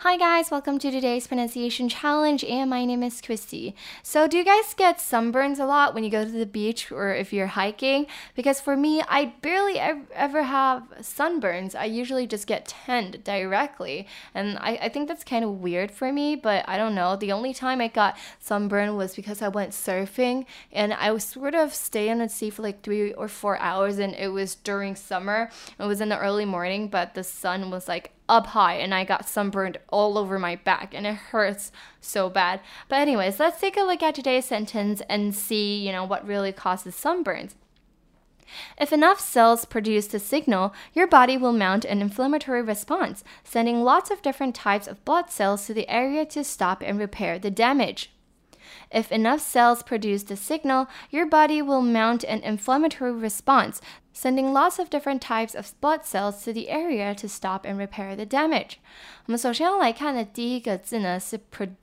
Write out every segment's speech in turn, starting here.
Hi guys, welcome to today's pronunciation challenge, and my name is Christy. So do you guys get sunburns a lot when you go to the beach or if you're hiking? Because for me, I barely ever have sunburns. I usually just get tanned directly, and I think that's kind of weird for me, but I don't know. The only time I got sunburn was because I went surfing, and I was sort of staying at sea for like 3 or 4 hours, and it was during summer. It was in the early morning, but the sun was like up high and I got sunburned all over my back and it hurts so bad. But anyways, let's take a look at today's sentence and see, what really causes sunburns. If enough cells produce the signal, your body will mount an inflammatory response, sending lots of different types of blood cells to the area to stop and repair the damage. If enough cells produce the signal, your body will mount an inflammatory response, sending lots of different types of blood cells to the area to stop and repair the damage. 我们首先要来看的第一个字呢是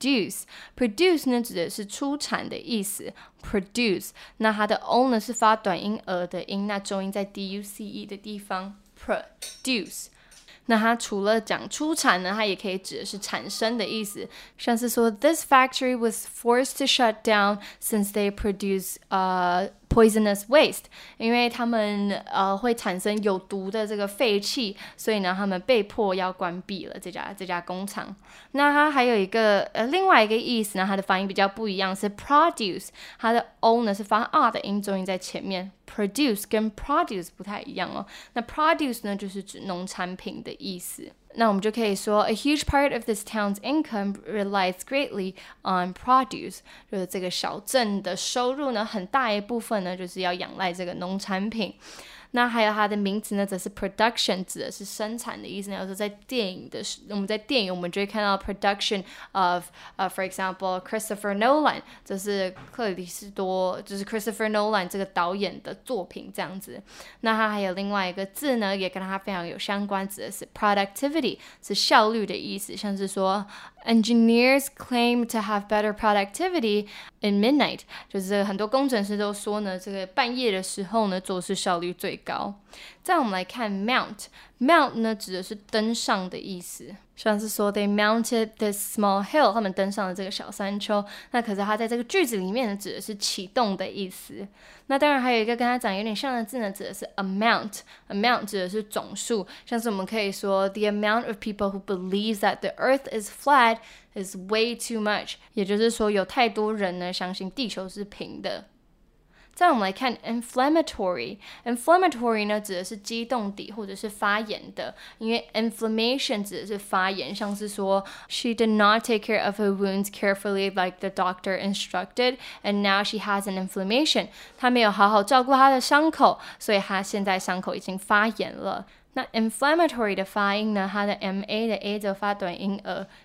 produce 呢指的是出产的意思 produce 那它的 o 呢是发短音的音，那重音在 duce 的地方 produce。那它除了讲出产呢，它也可以指的是产生的意思，像是说 This factory was forced to shut down since they produce poisonous waste， 因为他们会产生有毒的这个废气，所以呢他们被迫要关闭了这家工厂。那它还有一个另外一个意思呢，它的发音比较不一样，是 produce， 它的 o 呢是发 r 的音，重音在前面。produce 跟 produce 不太一样哦。那 produce 呢就是指农产品的意思。那我们就可以说 A huge part of this town's income relies greatly on produce， 就是这个小镇的收入呢，很大一部分呢就是要仰赖这个农产品。那还有它的名词呢，则是 production， 指的是生产的意思。有时候在电影我们就会看到 production of，for example Christopher Nolan， 这是克里斯多，就是 Christopher Nolan 这个导演的作品这样子。那它还有另外一个字呢，也跟它非常有相关，指的是 productivity， 是效率的意思，像是说Engineers claim to have better productivity in midnight， 就是很多工程师都说呢，这个半夜的时候呢，做事效率最高。再我们来看 mount 呢指的是登上的意思，像是说 they mounted this small hill， 他们登上了这个小山丘。那可是它在这个句子里面呢，指的是启动的意思。那当然还有一个跟它长有点像的字呢，指的是 amount 指的是总数，像是我们可以说 the amount of people who believes that the earth is flat is way too much， 也就是说有太多人呢相信地球是平的。再我们来看 inflammatory 呢指的是激动的或者是发炎的，因为 inflammation 指的是发炎，像是说 She did not take care of her wounds carefully like the doctor instructed and now she has an inflammation， 她没有好好照顾她的伤口，所以她现在伤口已经发炎了。那 inflammatory 的发音呢，它的 ma 的 a 则发短音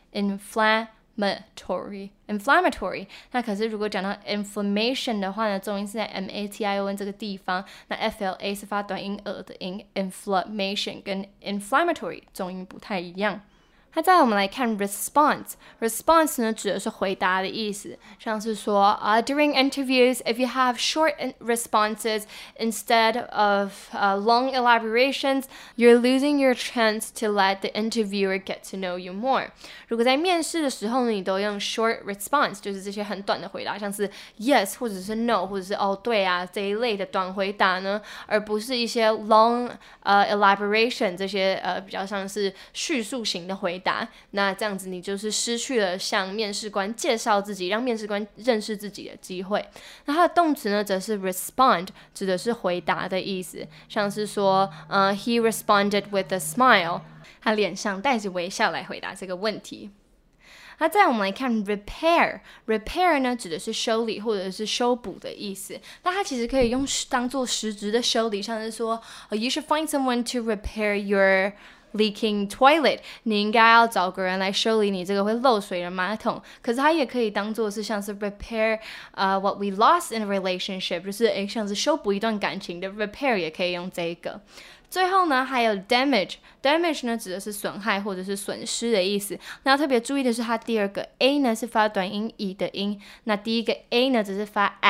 inflammatory， 那可是如果讲到 inflammation 的话呢，重音是在 mation 这个地方，那 fla 是发短音的音 inflammation 跟 inflammatory 重音不太一样。那再来我们来看 response 呢指的是回答的意思，像是说during interviews if you have short responses instead of long elaborations you're losing your chance to let the interviewer get to know you more。 如果在面试的时候呢，你都用 short response， 就是这些很短的回答，像是 yes 或者是 no 或者是对啊这一类的短回答呢，而不是一些 long elaboration 这些比较像是叙述型的回答。那这样子你就是失去了向面试官介绍自己，让面试官认识自己的机会。那它的动词呢则是 respond， 指的是回答的意思，像是说he responded with a smile， 他脸上带着微笑来回答这个问题。那再来我们来看 repair 呢指的是修理或者是修补的意思，那它其实可以当做实质的修理，像是说you should find someone to repair your leaking toilet， 你应该要找个人来修理你这个会漏水的马桶。可是它也可以当做是像是 repair what we lost in a relationship， 就是像是修补一段感情的 repair 也可以用这个。最后呢还有 damage 呢指的是损害或者是损失的意思。那要特别注意的是它第二个 a 呢是发短音 e 的音，那第一个 a 呢只是发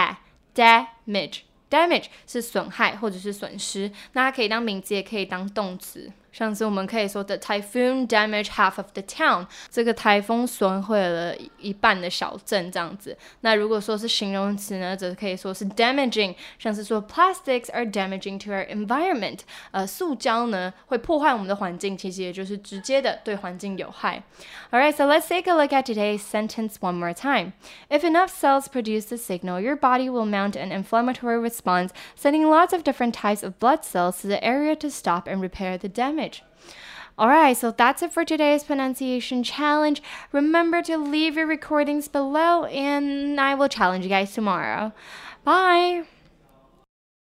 damage 是损害或者是损失，那它可以当名词也可以当动词。 上次我们可以说 The typhoon damaged half of the town， 这个台风损毁了一半的小镇这样子。那如果说是形容词呢，则可以说是 damaging， 像是说 plastics are damaging to our environment， 塑胶呢会破坏我们的环境，其实也就是直接的对环境有害。Alright, so let's take a look at today's sentence one more time. If enough cells produce the signal, your body will mount an inflammatory response, sending lots of different types of blood cells to the area to stop and repair the damage. Alright, so that's it for today's pronunciation challenge. Remember to leave your recordings below, and I will challenge you guys tomorrow. Bye!